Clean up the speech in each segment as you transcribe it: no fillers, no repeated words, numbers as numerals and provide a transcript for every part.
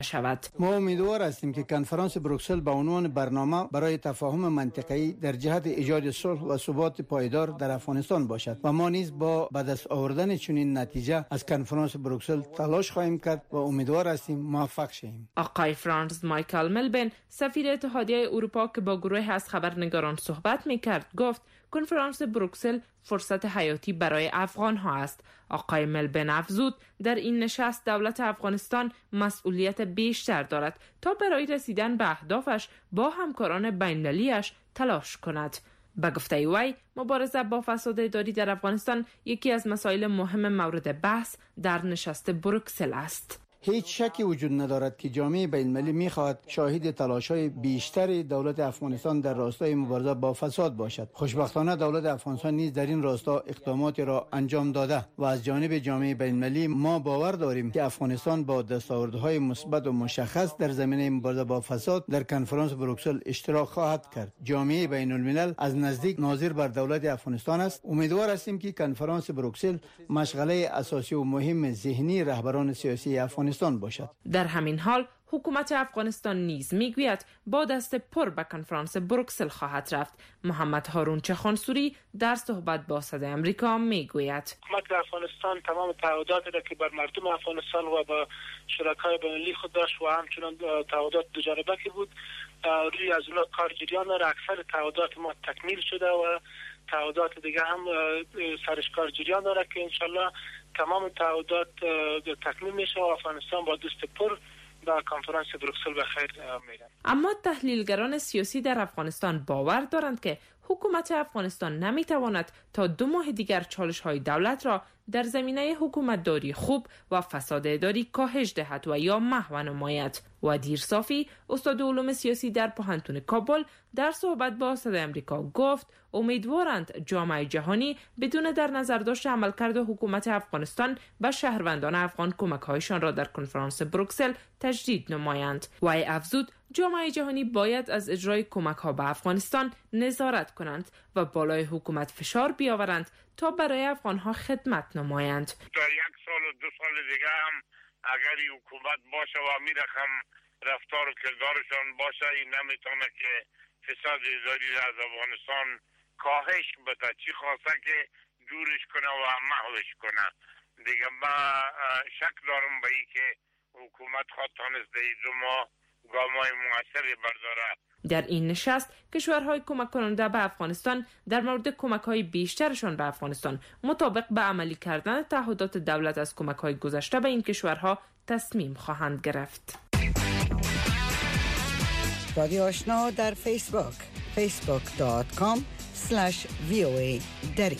شود. ما امیدوار هستیم که کنفرانس بروکسل به عنوان برنامه برای تفاهم منطقه‌ای در جهت ایجاد صلح و ثبات پایدار در افغانستان باشد و ما نیز با به دست آوردن چنین نتیجه از کنفرانس بروکسل تلاش خواهیم کرد و امیدوار هستیم موفق شویم. آقای فرانس مایکل ملبن، سفیر اتحادیه اروپا که با گروه از خبرنگاران صحبت می‌کرد، گفت کنفرانس بروکسل فرصت حیاتی برای افغان ها است. آقای ملبن افزود در این نشست دولت افغانستان مسئولیت بیشتر دارد تا برای رسیدن به اهدافش با همکاران بین‌المللی‌اش تلاش کند. به گفته وی، مبارزه با فساد اداری در افغانستان یکی از مسائل مهم مورد بحث در نشست بروکسل است. هیچ شکی وجود ندارد که جامعه بین‌المللی می‌خواهد شاهد تلاش‌های بیشتر دولت افغانستان در راستای مبارزه با فساد باشد. خوشبختانه دولت افغانستان نیز در این راستا اقداماتی را انجام داده و از جانب جامعه بین‌المللی ما باور داریم که افغانستان با دستاوردهای مثبت و مشخص در زمینه مبارزه با فساد در کنفرانس بروکسل اشتراک خواهد کرد. جامعه بین‌الملل از نزدیک ناظر بر دولت افغانستان است. امیدوار هستیم که کنفرانس بروکسل مشغله اساسی و مهم ذهنی رهبران سیاسی افغانستان باشد. در همین حال حکومت افغانستان نیز میگوید با دست پر به کنفرانس بروکسل خواهد رفت. محمد هارون چخانسوری در صحبت با صدای آمریکا میگوید حکومت افغانستان تمام تعهداتی را که بر مردم افغانستان و با شرکای بین‌المللی خود داشت و همچنان تعهدات دو جانبه که بود روی از اونها کار جریان داره. اکثر تعهدات ما تکمیل شده و تعهدات دیگه هم سرش کار جریان داره که انشالله تمام تعهدات تکمیل میشه و افغانستان با دست پر به کنفرانس بروکسل به خیر میرن. اما تحلیلگران سیاسی در افغانستان باور دارند که حکومت افغانستان نمیتواند تا 2 ماه دیگر چالش‌های دولت را در زمینه حکومتداری خوب و فساد اداری کاهش دهد و یا محو نماید. ودیر صافی، استاد علوم سیاسی در پوهنتون کابل، در صحبت با صدای آمریکا گفت امیدوارند جامعه جهانی بدون در نظر داشت عملکرد حکومت افغانستان و شهروندان افغان کمک‌هایشان را در کنفرانس بروکسل تجدید نمایند. وی افزود جامعه جهانی باید از اجرای کمک‌ها به افغانستان نظارت کنند و بالای حکومت فشار بیاورند تا برای افغان‌ها خدمت نمایند. تا 1 سال و 2 سال دیگه هم اگر حکومت باشه و میرخم رفتار و کردارشان باشه، این نمیتونه که فساد اداری از افغانستان کاهش بده، چی خواسته که دورش کنه و محوش کنه. دیگه ما شک دارم به این که حکومت خواهد تانست در 2 ماه گامای موثری برداره. در این نشست کشورهای کمک کننده به افغانستان در مورد کمک‌های بیشترشان به افغانستان مطابق به عملی کردن تعهدات دولت از کمک‌های گذشته به این کشورها تصمیم خواهند گرفت. رادیو آشنا در فیسبوک facebook.com/voa دری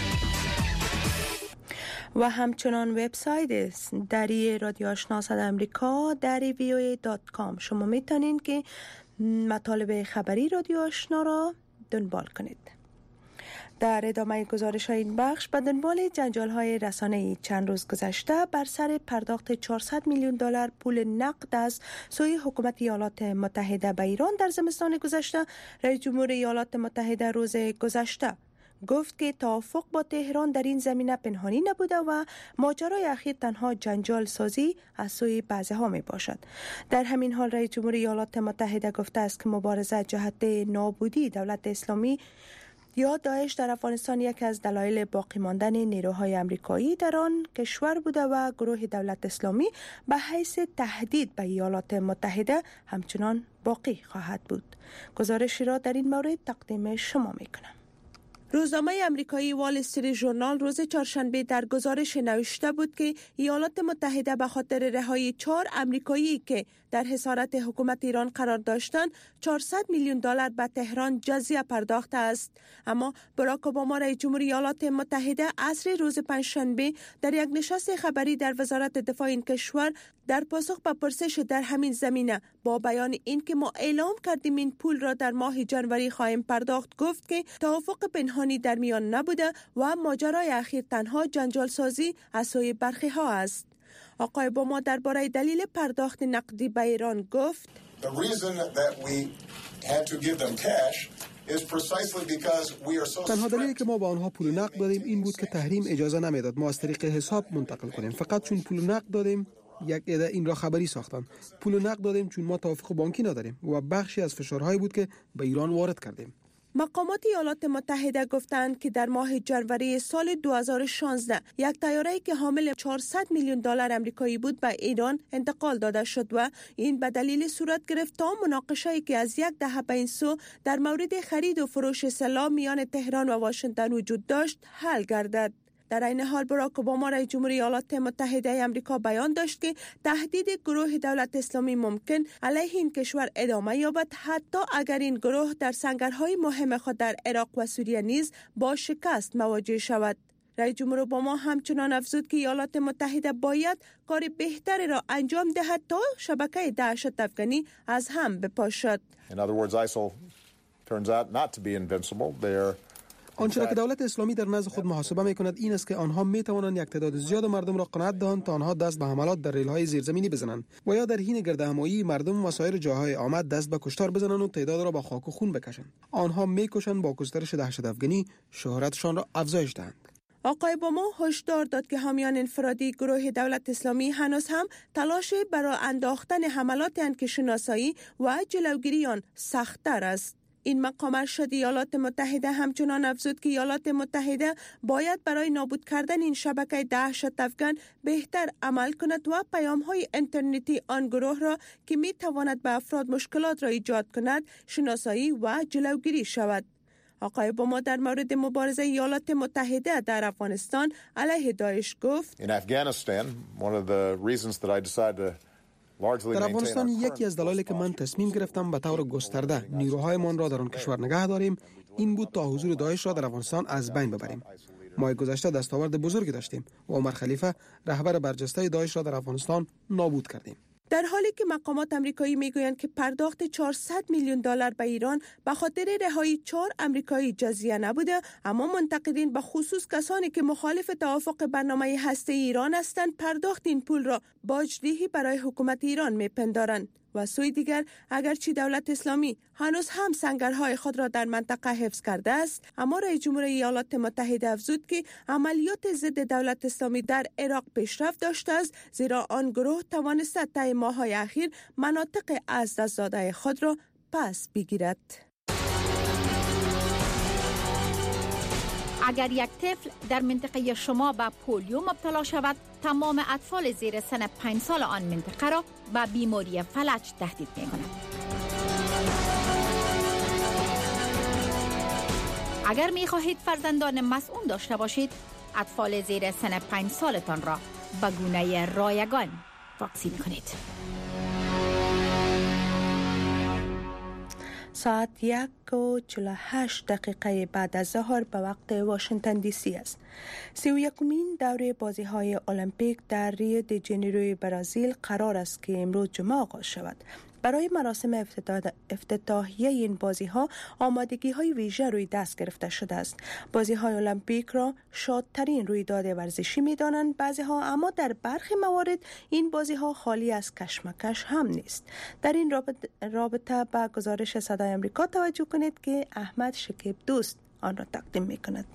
و همچنان وبسایت دری رادیو آشنا صدای آمریکا دری voa.com. شما میتونید که مطالب خبری رادیو آشنا را دنبال کنید. در ادامه گزارش های این بخش به دنبال جنجال های رسانه‌ای چند روز گذشته بر سر پرداخت 400 میلیون دلار پول نقد از سوی حکومت ایالات متحده به ایران در زمستان گذشته، رئیس جمهور ایالات متحده روز گذشته گفت که توافق با تهران در این زمینه پنهانی نبوده و ماجرای اخیر تنها جنجال سازی از سوی بعضی‌ها می باشد. در همین حال رئیس جمهور ایالات متحده گفته است که مبارزه جهت نابودی دولت اسلامی یا داعش در افغانستان یکی از دلایل باقی ماندن نیروهای آمریکایی در آن کشور بوده و گروه دولت اسلامی به حیث تهدید به ایالات متحده همچنان باقی خواهد بود. گزارشی را در این مورد تقدیم شما می‌کنم. روزنامه آمریکایی وال استریت ژورنال روز چهارشنبه در گزارش نوشته بود که ایالات متحده به خاطر رهایی 4 آمریکایی که در حصارت حکومت ایران قرار داشتند 400 میلیون دلار به تهران جزیه پرداخته است. اما باراک اوباما رئیس جمهور ایالات متحده عصر روز پنجشنبه در یک نشست خبری در وزارت دفاع این کشور در پاسخ به پرسش در همین زمینه با بیان اینکه ما اعلام کردیم این پول را در ماه ژانویه خواهیم پرداخت گفت که توافق پنهانی در میان نبوده و ماجرای اخیر تنها جنجال سازی از سوی برخی ها است. آقای اوباما درباره دلیل پرداخت نقدی به ایران گفت تنها دلیلی که ما با آنها پول نقد دادیم این بود که تحریم اجازه نمیداد ما از طریق حساب منتقل کنیم. فقط چون پول نقد دادیم یک عده این را خبری ساختند. پول نقد دادیم چون ما توافق بانکی نداریم و بخشی از فشارهایی بود که به ایران وارد کردیم. مقامات ایالات متحده گفتند که در ماه ژانویه سال 2016 یک طیاره‌ای که حامل 400 میلیون دلار آمریکایی بود به ایران انتقال داده شد و این به دلیل صورت گرفت تا مناقشه‌ای که از یک دهه به این سو در مورد خرید و فروش سلاح میان تهران و واشنگتن وجود داشت حل گردد. در این حال باراک اوباما رئیس جمهوری ایالات متحده آمریکا بیان داشت که تهدید گروه دولت اسلامی ممکن علیه این کشور ادامه یابد حتی اگر این گروه در سنگرهای مهم خود در عراق و سوریه نیز با شکست مواجه شود. رئیس جمهور اوباما همچنان افزود که ایالات متحده باید کار بهتری را انجام دهد تا شبکه دهشت افغانی از هم بپاشد. In other words, ISIL turns out not to be invincible. آنچه را که دولت اسلامی در نزد خود محاسبه می‌کند این است که آنها می‌توانند یک تعداد زیاد مردم را قناعت دهند تا آنها دست به حملات در ریل‌های زیرزمینی بزنند و یا در حین گردهمایی مردم و سایر جاهای آمد دست به کشتار بزنند و تعداد را با خاک و خون بکشند. آنها می‌کوشند با گسترش دهشت افغانی شهرتشان را افزایش دهند. آقای اوباما هشدار داد که حامیان انفرادی گروه دولت اسلامی هنوز هم تلاش برای انداختن حملات آن که شناسایی و جلوگیری آن سخت‌تر است. این مقام ارشد ایالات متحده همچنان افزود که ایالات متحده باید برای نابود کردن این شبکه دهشت افغان بهتر عمل کند و پیام‌های اینترنتی آن گروه را که می‌تواند به افراد مشکلات را ایجاد کند شناسایی و جلوگیری شود. آقای اوباما در مورد مبارزه ایالات متحده در افغانستان علیه داعش گفت: در افغانستان یکی از دلایلی که من تصمیم گرفتم به طور گسترده نیروهایمان را در آن کشور نگه داریم این بود تا حضور داعش را در افغانستان از بین ببریم. ماه گذشته دستاورد بزرگی داشتیم و عمر خلیفه رهبر برجسته داعش را در افغانستان نابود کردیم. در حالی که مقامات آمریکایی میگویند که پرداخت 400 میلیون دلار به ایران به خاطر رهایی 4 آمریکایی جزیه نبوده، اما منتقدین به خصوص کسانی که مخالف توافق برنامه هسته ایران هستند پرداخت این پول را باجدهی برای حکومت ایران میپندارند. و سوی دیگر اگرچه دولت اسلامی هنوز هم سنگرهای خود را در منطقه حفظ کرده است، اما رئیس جمهور ایالات متحده افزود که عملیات ضد دولت اسلامی در عراق پیشرفت داشته است، زیرا آن گروه توانسته طی ماه‌های اخیر مناطق از دست داده خود را پس بگیرد. اگر یک طفل در منطقه شما به پولیو مبتلا شود، تمام اطفال زیر سن 5 سال آن منطقه را به بیماری فلج تهدید می‌کند. اگر می‌خواهید فرزندان مسئول داشته باشید، اطفال زیر سن 5 سالتان را به گونه رایگان واکسین کنید. ساعت 1:48 بعد از ظهر به وقت واشنگتن دی سی است. 31مین دوره بازی‌های المپیک در ریو دی ژانیرو برزیل قرار است که امروز جمعه آغاز شود. برای مراسم افتتاحیه این بازی‌ها آمادگی‌های ویژه روی دست گرفته شده است. بازی‌های المپیک را شادترین رویداد ورزشی می‌دانند بعضی‌ها، اما در برخی موارد این بازی‌ها خالی از کشمکش هم نیست. در این رابطه به گزارش صدای آمریکا توجه کنید که احمد شکیب دوست آن را تقدیم می‌کند.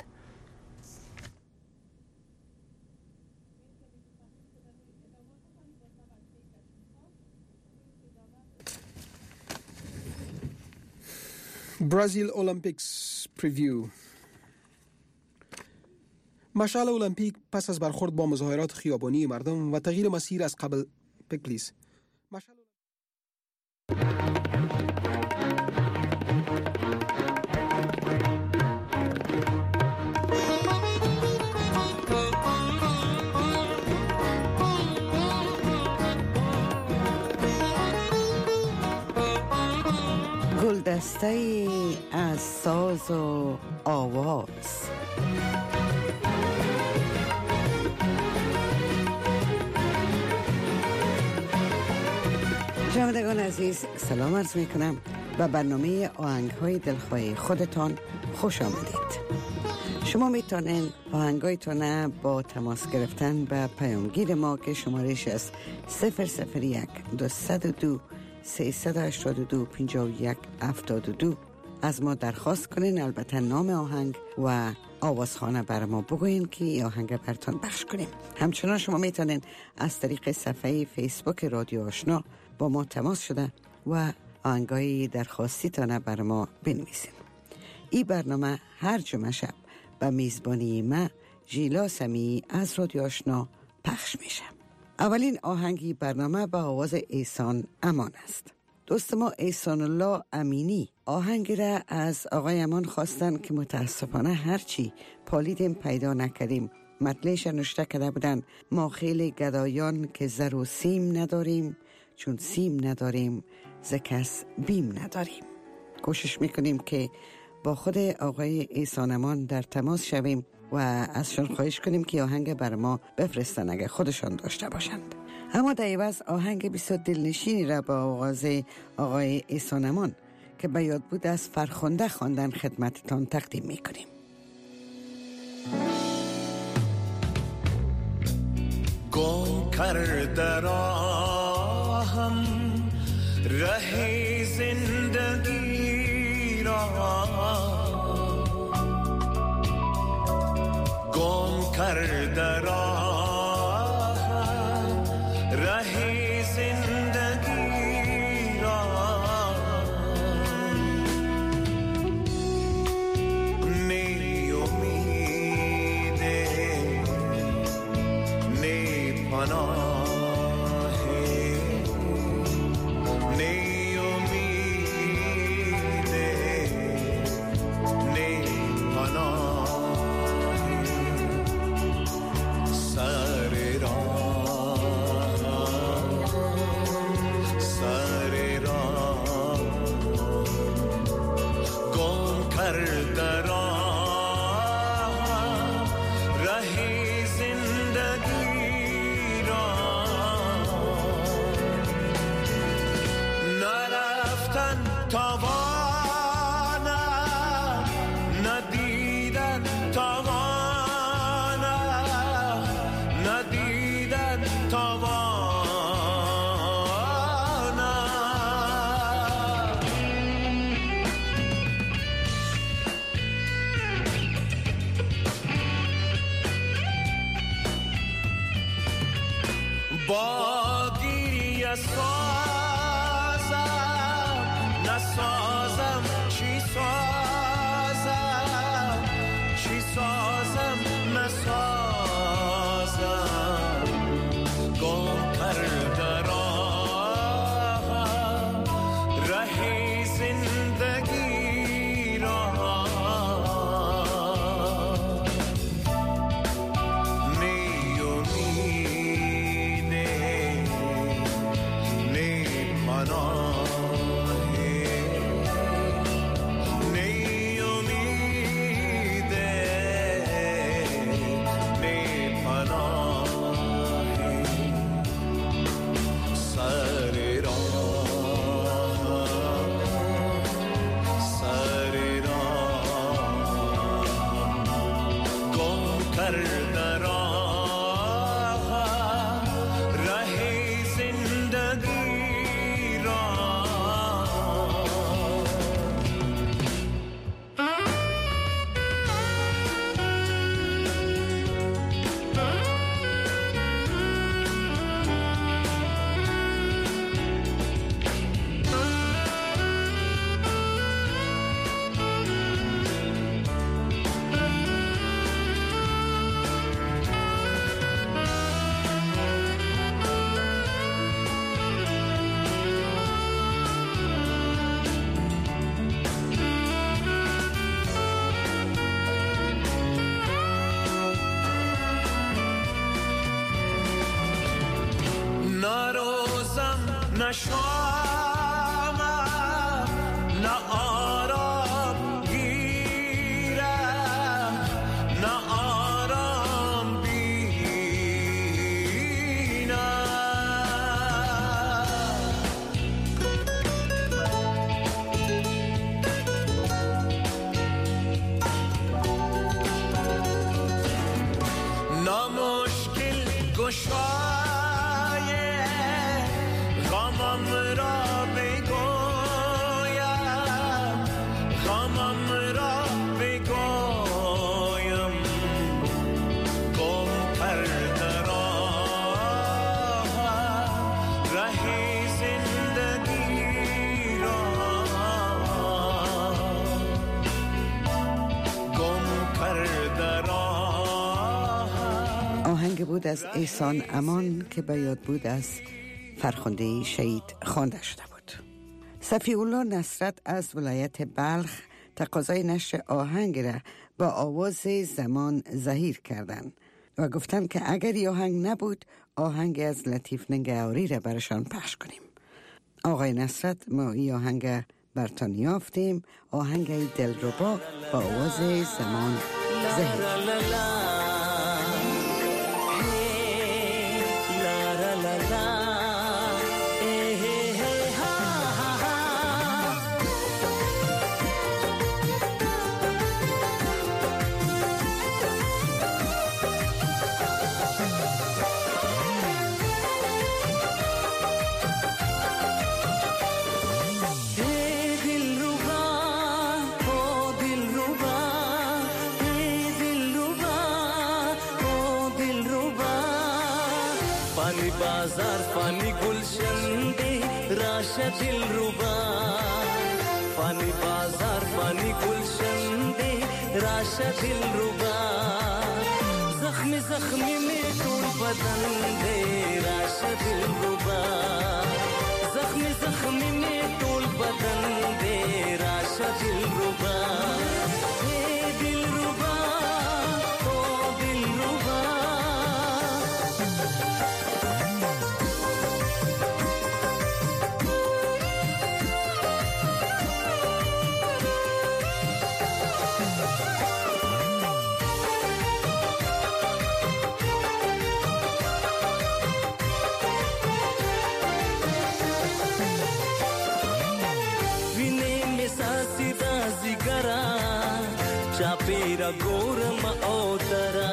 برازیل المپیکس پریویو. مشعل المپیک پس از برخورد با مظاهرات خیابانی مردم و تغییر مسیر از قبل پکلیس. گلدسته از ساز و آواز. شنوندگان عزیز سلام عرض می کنم و برنامه آهنگ‌های دلخواه خودتان خوش آمدید. شما می توانید آهنگایتان با تماس گرفتن به پیامگیر ما که شمارش است 001 202 382 51 72 از ما درخواست کنین، البته نام آهنگ و آوازخانه بر ما بگوین که این آهنگ براتون پخش کنیم. همچنان شما میتونین از طریق صفحه فیسبوک رادیو آشنا با ما تماس شده و آهنگای درخواستی تانه بر ما بنویسین. این برنامه هر جمعه شب به میزبانی ما ژیلا سمیعی از رادیو آشنا پخش میشه. اولین آهنگی برنامه به آواز احسان امان است. دوست ما احسان الله امینی آهنگی را از آقای امان خواستن که متاسفانه هرچی پالیدیم پیدا نکردیم. مطلعش نوشته کرده بودن: ما خیلی گدایان که زر و سیم نداریم، چون سیم نداریم ز کس بیم نداریم. کوشش میکنیم که با خود آقای احسان امان در تماس شویم و ازشان خواهش کنیم که آهنگ بر ما بفرستن اگه خودشان داشته باشند. اما در عوض آهنگ بسیار دلنشینی را با آواز آقای احسان امان که به یاد بود از فرخنده خواندن خدمتتان تقدیم میکنیم. گم کرده راهم ره زندگی را، گم کرده راهم ره زندگی را، نی امیده نی پناه، باگی سازم نسازم، چی سازم چی سازم نسازم، گم کرده راهم ره زندگی را، نشامم نه آرام گیرم نه آرام بینم، نه مشکل گشای غمم را بود از احسان امان که به یاد بود از فرخنده شهید خوانده شده بود. صفی‌الله نصرت از ولایت بلخ تقاضای نشر آهنگ را با آواز زمان ظاهر کردند و گفتند که اگر این آهنگ نبود آهنگ از لطیف ننگهاری را برشان پخش کنیم. آقای نصرت ما این آهنگ برتان یافتیم، آهنگ دلربا با آواز زمان ظاهر. बाजार पानी गुलशन दे राशा दिल रुबा पानी बाजार पानी गुलशन दे राशा दिल रुबा जख्मी जख्मी में टूट बदन दे राशा दिल रुबा जख्मी जख्मी में टूट बदन दे राशा दिल रुबा चापेरा गोरम ओतरा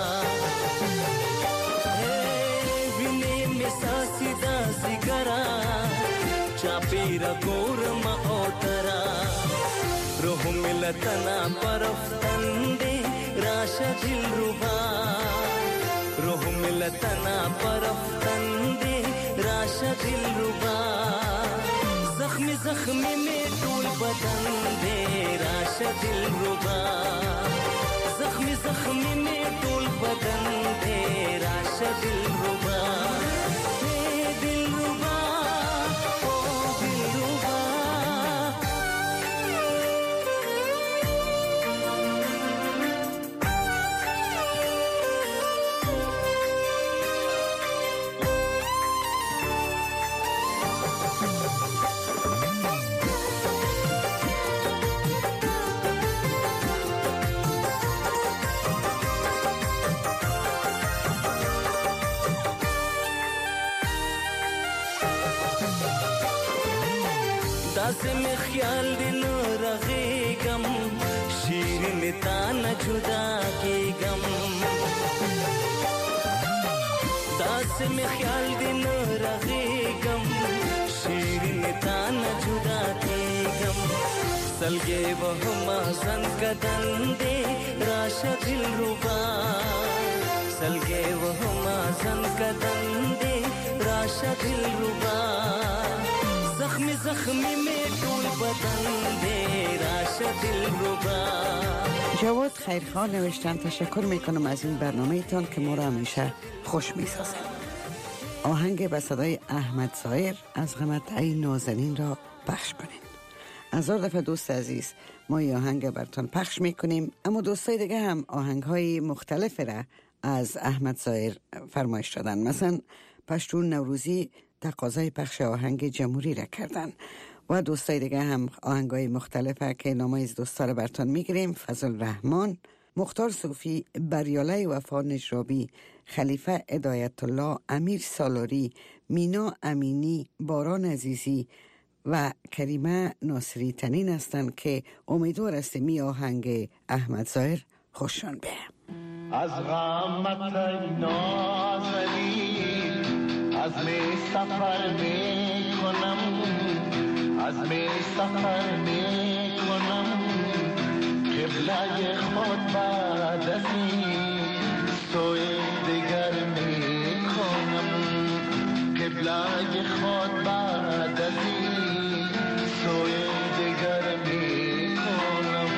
विने में सासीदा सिगरा चापेरा गोरम ओतरा रोह मिलतना परफ्तन दे राशा दिल रुबा रोह मिलतना परफ्तन दे राशा दिल रुबा जख्मी जख्मी में टूल बदन दे राशा दिल रुबा जख्मी जख्मी में टूल बदन दे राशा दिल रुबा दिल रुबा ओ दिल रुबा दासे में ख्याल दिन रगेगम शीरीन ताना जुदा के गम दासे में ख्याल दिन रगेगम शीरीन ताना जुदा के गम सलगे वह महजन कदन दे राशा दिल रुबा सलगे वह महजन कदन दे राशा दिल रुबा जख्मी जख्मी में टूल बदन दे राशा दिल रुबा. جواد خیرخان نوشتن تشکر میکنم از این برنامه تان که ما را همیشه خوش میسازه. آهنگ به صدای احمد ظاهر از غمت ای نازنین را پخش کنین. هزار دفعه دوست عزیز ما این آهنگ برتان پخش میکنیم، اما دوستای دیگه هم آهنگ های مختلف را از احمد ظاهر فرمایش دادن. مثلا پشتون نوروزی تقاضای پخش آهنگ جمهوری را کردن و دوستای دیگه هم آهنگای مختلفه که نامای از دوستا را برتان میگیریم. فضل رحمان، مختار صوفی، بریاله وفا نجرابی، خلیفه ادایت الله، امیر سالاری، مینا امینی، باران عزیزی و کریمه ناصری تنین هستند که امیدوار هستیم می آهنگ احمد ظاهر خوششان بیه. از غمت نازنین از می سفر می کنم، از می سفر می کنم، قبله خود بعد از این سوی دیگر می کنم، قبله خود بعد از این سوی دیگر می کنم.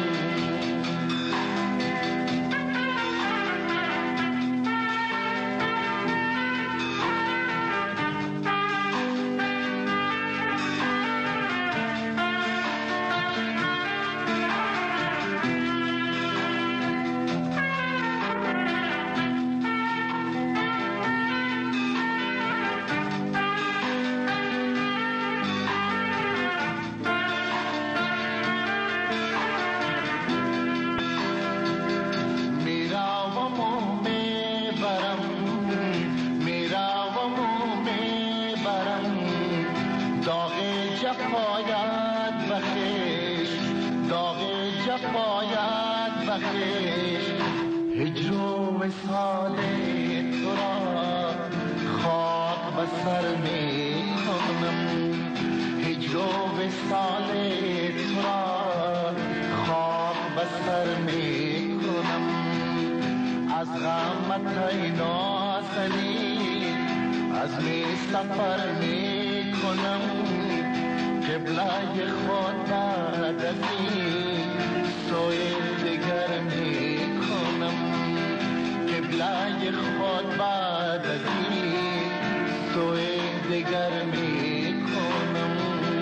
جفایت بخش، داغ جفایت بخش، هجر و وصال تو را خاک به سر می کنم، هجر و وصال تو را خاک به سر می کنم. از غمت ای نازنین عزم سفر می کنم، قبله خود بعد از این سوی دیگر می کنم، قبله خود بعد از این سوی دیگر می کنم.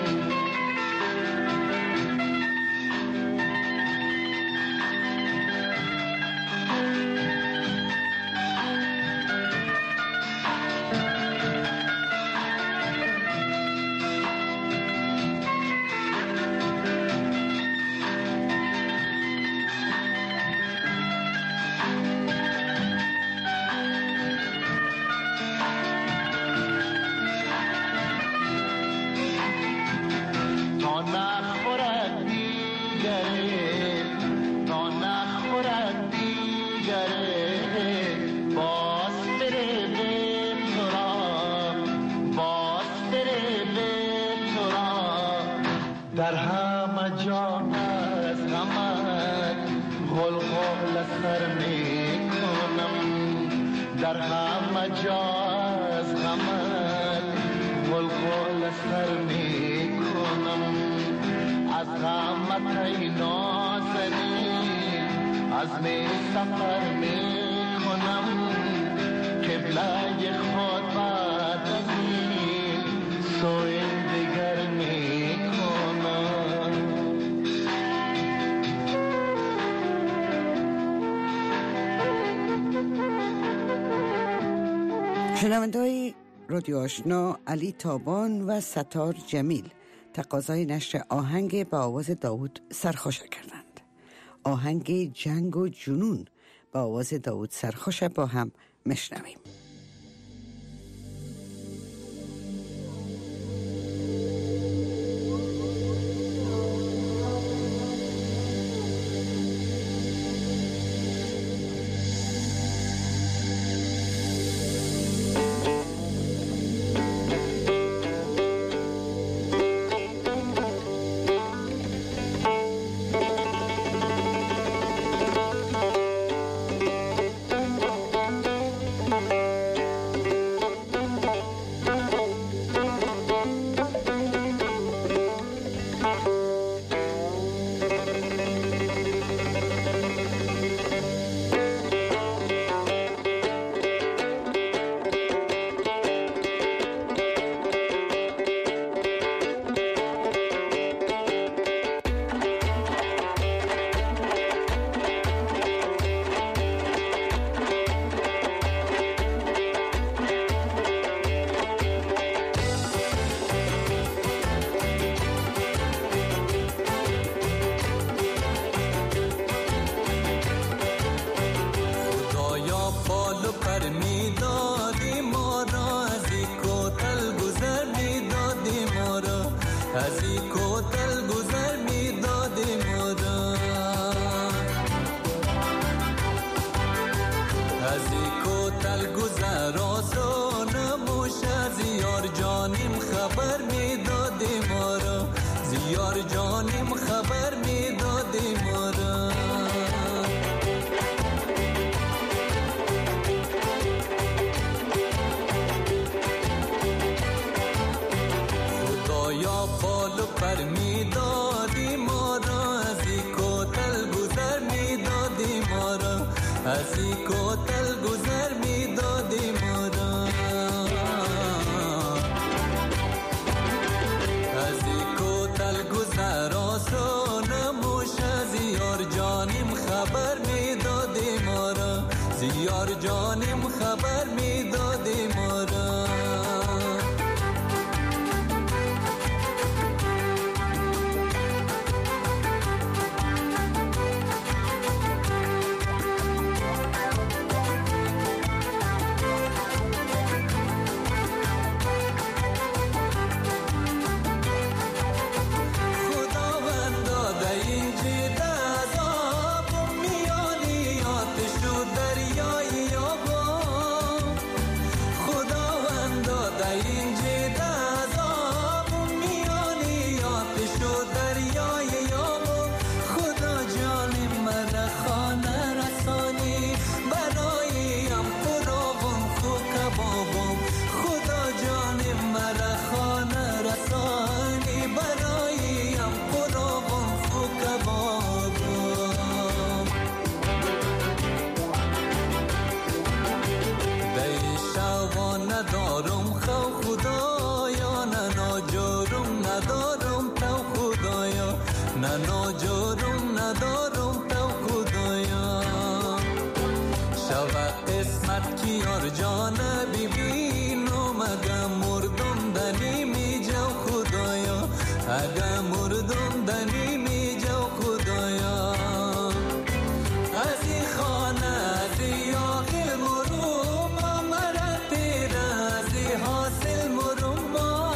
در همه جا از غمت غلغل سر می کنم، در همه جا از غمت غلغل سر می کنم. از غمت ای نازنین عزم سفر می کنم، قبله خود بعد از این سوی دیگر می کنم. شنونده‌های رادیو آشنا، علی تابان و ستار جمیل تقاضای نشر آهنگ با آواز داوود سرخوش کردند. آهنگ جنگ و جنون با آواز داوود سرخوش با هم مشنویم. ندارم تو خدایا، نه ناجارم ندارم تو خدایا. شود قسمت کی یار جان ببینم، اگه مردم دنی می جو خدایا، اگه مردم دنی می جو خدایا. از این خانه از این آقل مرم مرا تیره، از این حاصل مرم،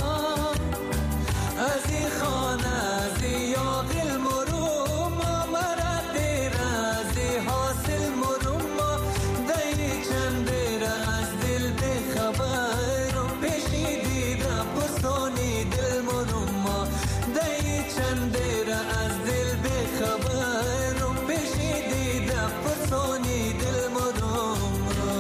از این خانه از این آقل مرم مرا تیره، از این حاصل مرم. دایی چندره از دل بخبرم، پیشی دیده پسانی دل مرم. دایی چندره از دل بخبرم، پیشی دیده پسانی دل مرم.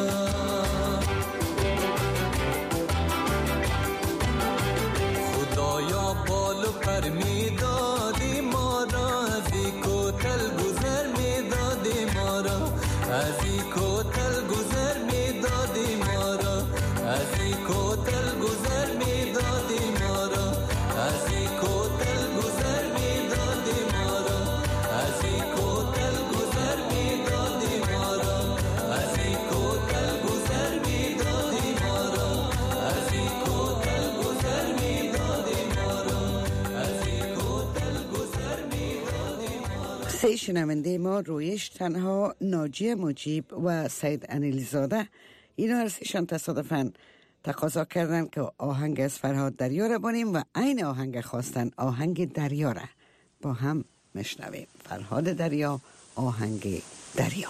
خدایا بالو پر می دادی ما را، از این کوتل گذر می دادی ما را، از این کوتل گذر می دادی ما را، از این کوتل گذر می دادی ما را، از این کوتل گذر می دادی ما را، از این کوتل گذر می دادی ما را، از این کوتل گذر می دادی ما را، از این کوتل گذر می دادی ما را، از این کوتل گذر می دادی ما را. سه شنونده ما رویش تنها، ناجی مجیب و سید انیلزاده، اینا هر سهشان تصادفاً تقاضا کردن که آهنگ از فرهاد دریا را بانیم و عین آهنگ خواستن آهنگ دریا را با هم مشنویم. فرهاد دریا، آهنگ دریا.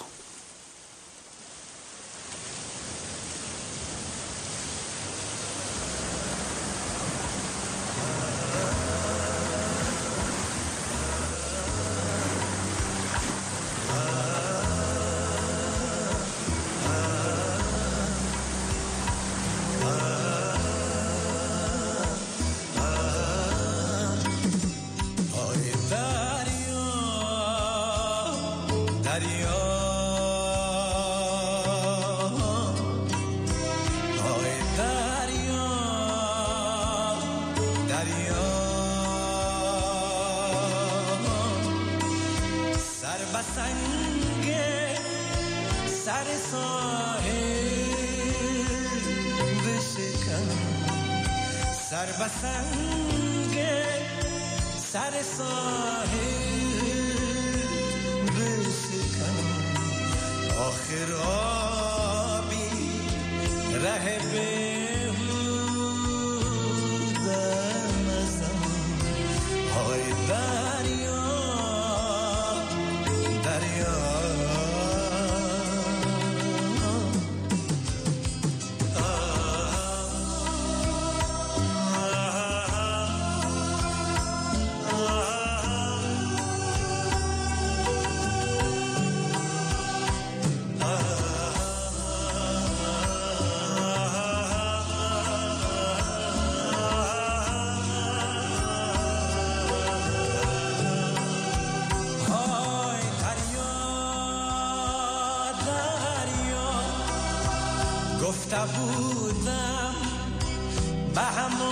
بودم به همازی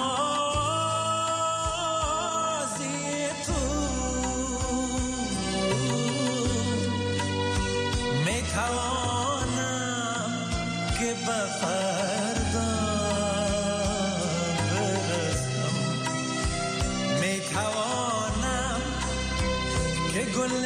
تو، میتوانم که به فردا برسم، میتوانم که گل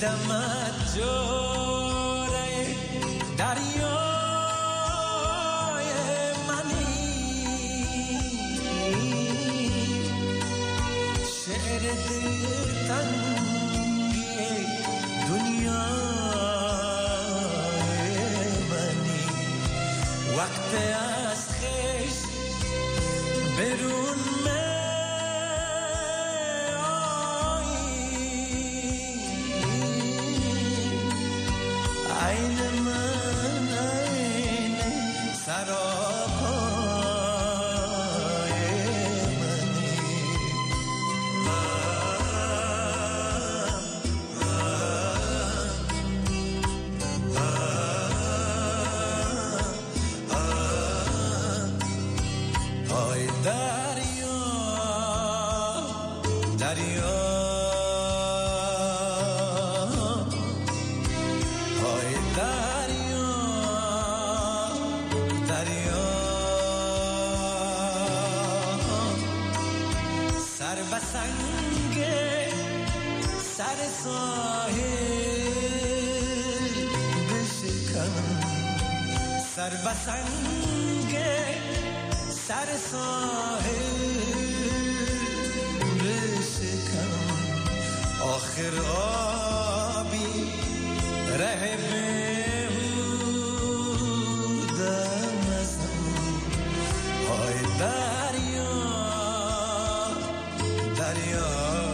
دیدمت جوره دریای منی شعر دلتنگی دنیای منی وقت از خیش برون سر بسنگ سر ساحل بشکم آخر آبی ره بهودم ازم های دریا دریا.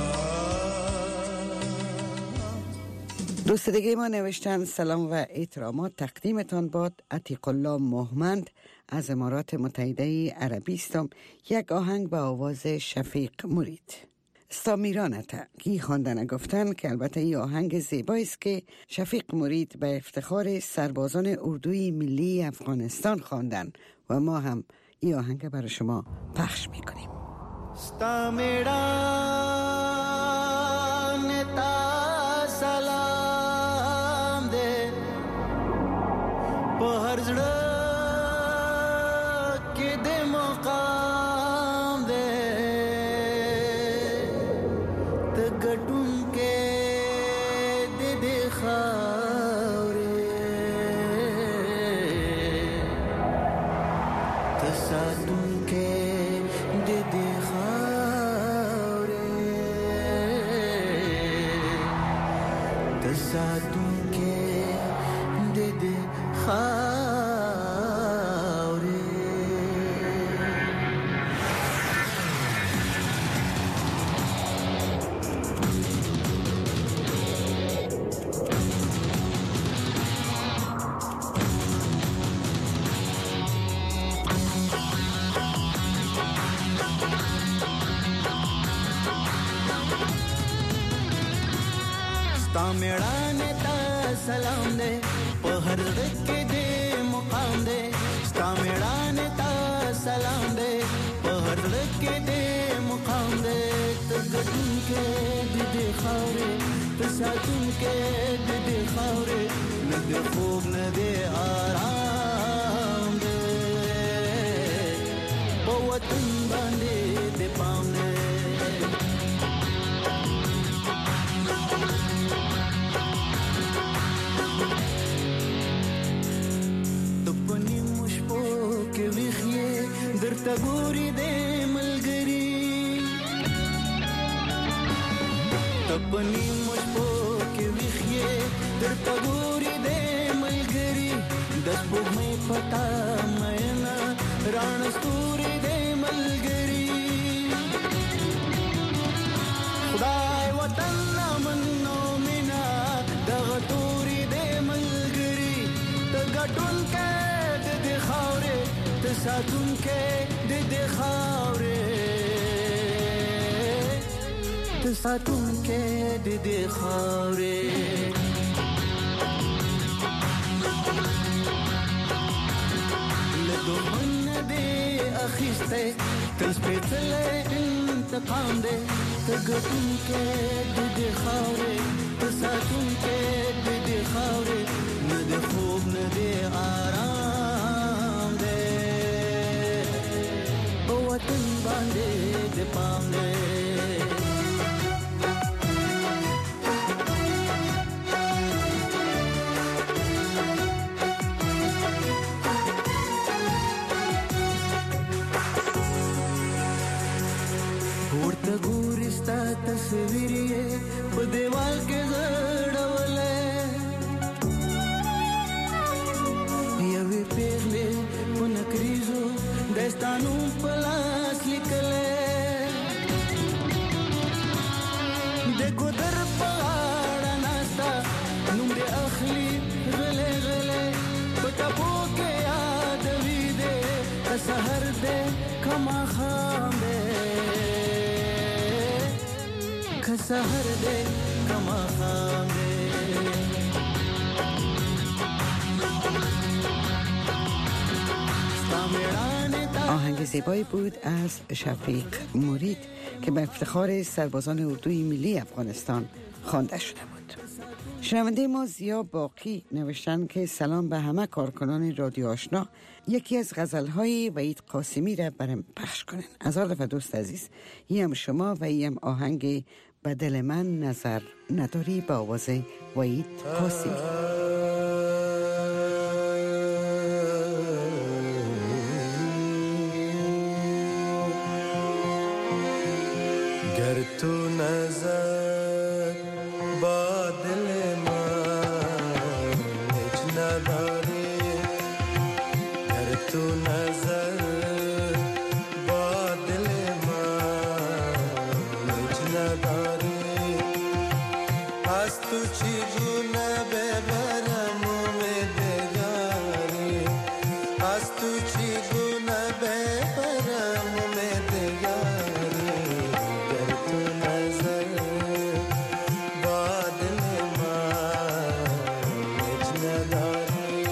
دوست دیگه ما نوشتن سلام و احترامات تقدیمتان باد عتیق الله محمد از امارات متحده عربستان. یک آهنگ با آواز شفیق مرید استامیرانتا کی خواندن گفتن که البته این آهنگ زیبایی است که شفیق مرید به افتخار سربازان اردوی ملی افغانستان خواندن و ما هم این آهنگ برای شما پخش میکنیم. استامیرانتا سلام دے پہر زڑا کے دے مقام دے تگٹون کے دے دے خاورے تساتون کے دے دے ساتون کے دے دے خاورے میڑانے تا سلام دے پہر کے دے مقام دے ستا میڑانے تا سلام دے پہر کے دے مقام دے تگٹن کے دے خاورے تساتن کے دے خاورے ندے خوب ندے آرام دے وطن باندے دے پام دے تګوري دې ملګری تپنی مشپو کې ویخې در تګوري دې ملګری د سپوږمۍ پتا مېنا ران ستوري دې ملګری خدای وطن منو مینا دغه توري دې ملګری تګټون کې دې خاورې تساتون کې دے خاورے تساتون کے دے خاورے لدو من دے اخیستے تل سپیڅلے انتقام دے تگتون کے دے خاورے تساتون کے دے خاورے ندے خوب ندے آرام دے وطن باندے دے پام دے ستانو پلاس لیکلې د ګودر په غاړه ناستا نوم دې اخلي غلې غلې په ټپو کې یاد وي دې سحر دې کما خام دې سحر دې کما خام دې. آهنگ زیبایی بود از شفیق مرید که به افتخار سربازان اردوی ملی افغانستان خوانده شده بود. شنونده ما زیا باقی نوشتن که سلام به همه کارکنان رادیو آشنا، یکی از غزل‌های وحید قاسمی را برام پخش کنین. از آن دفعه دوست عزیز، یم شما و یم آهنگ به دل من نظر نداری با آواز وحید قاسمی. گر تو نظر با دل من هیچ نداری، گر تو نظر با دل من هیچ نداری، از تو چگونه ببرم امید یاری، از تو چگونه ببرم امید یاری، گر تو نظر با دل من هیچ نداری.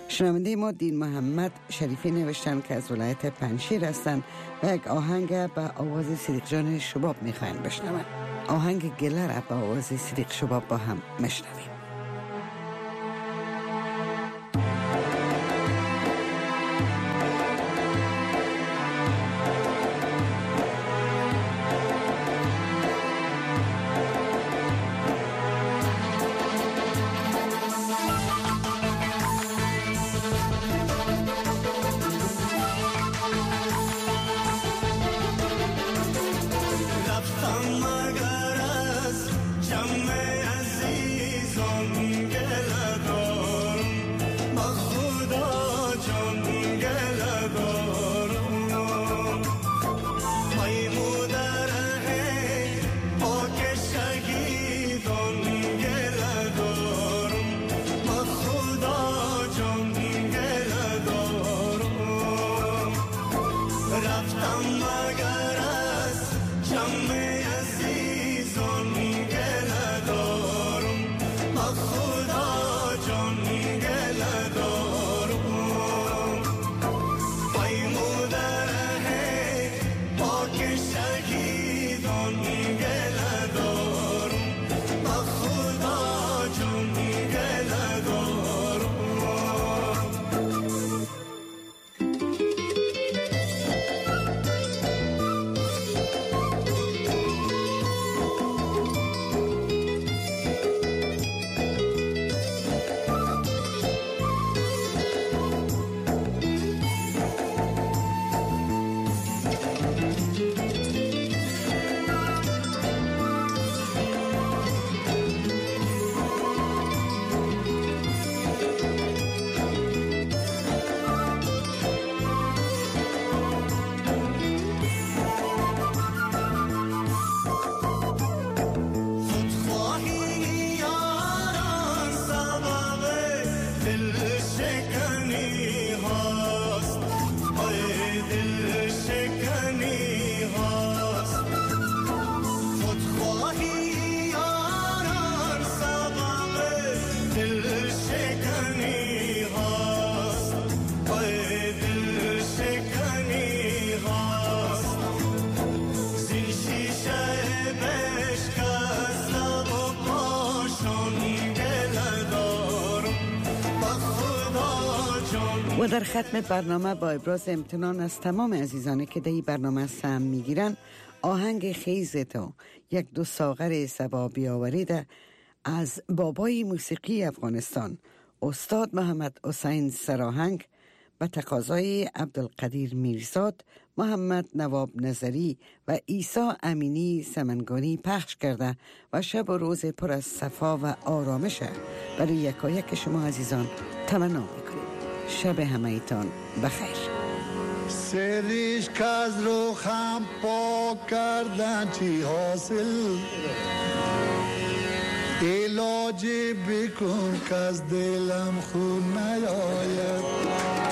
شنونده ما دین محمد شریفی نوشتن که از ولایت پنشیر هستند و یک آهنگ به آواز صدیق جان شباب میخواین بشنون. آهنگ گله را به آواز صدیق شباب با هم میشنویم. و در ختم برنامه با ابراز امتنان از تمام عزیزانی که در این برنامه سهم میگیرن، آهنگ خیز تو یک دو ساغر سبا بیاوریده از بابای موسیقی افغانستان استاد محمد حسین سراهنگ به تقاضای عبدالقدیر میرزاد، محمد نواب نظری و عیسی امینی سمنگانی پخش کرده و شب و روز پر از صفا و آرامش برای یکایک شما عزیزان تمنا میکنیم. شب همه ایتان بخیر. سریش که از روخم پاک کردن چی حاصل، علاج بکن که از دلم خون نیاید.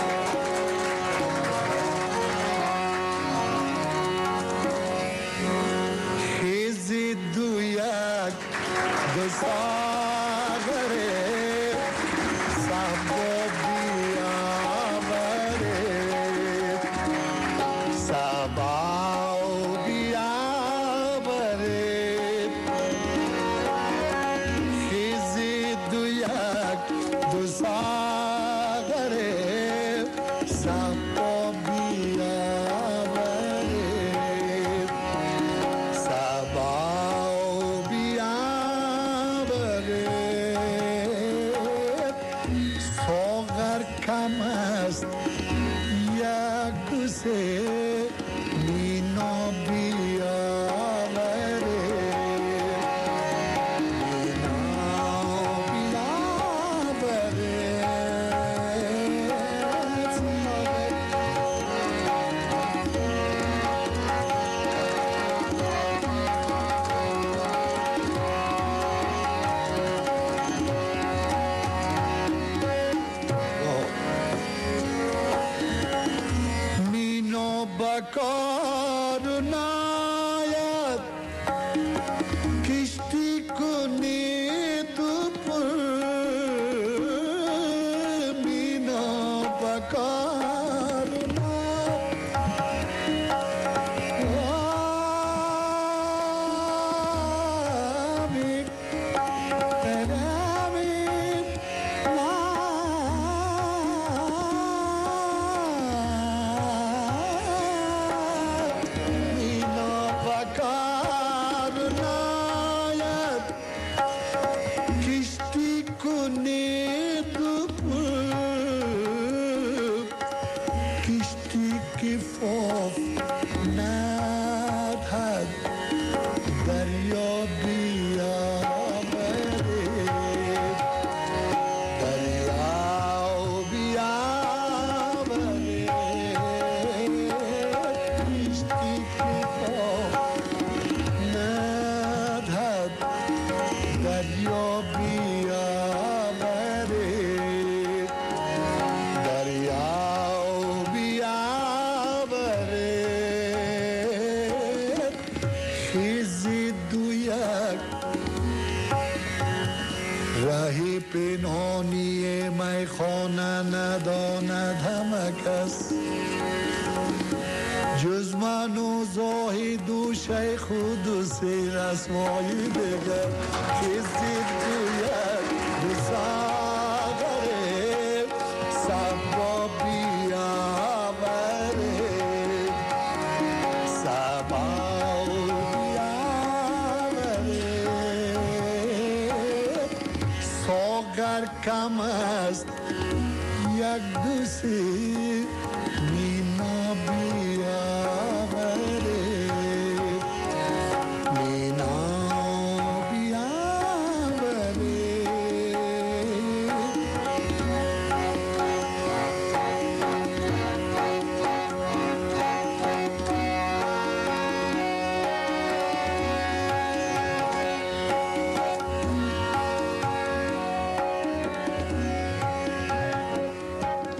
خیزی دو یک دو ساغره صحبا بیاوره، صحبا بیاوره. خیزی دو یک دو ساغره صحبا بیاوره، صحبا بیاوره. ساغر کم است یک کوسه مینا بیاوره، مینا بکار ناید کشتی کنی تو پر مینا راهی پنهانی میخانه نداند همه کس جز من و زاهد و شیخ و دو سه رسمای دیگر کسی توید بساغره سبا بیاوره سبا کم است یک دوستی می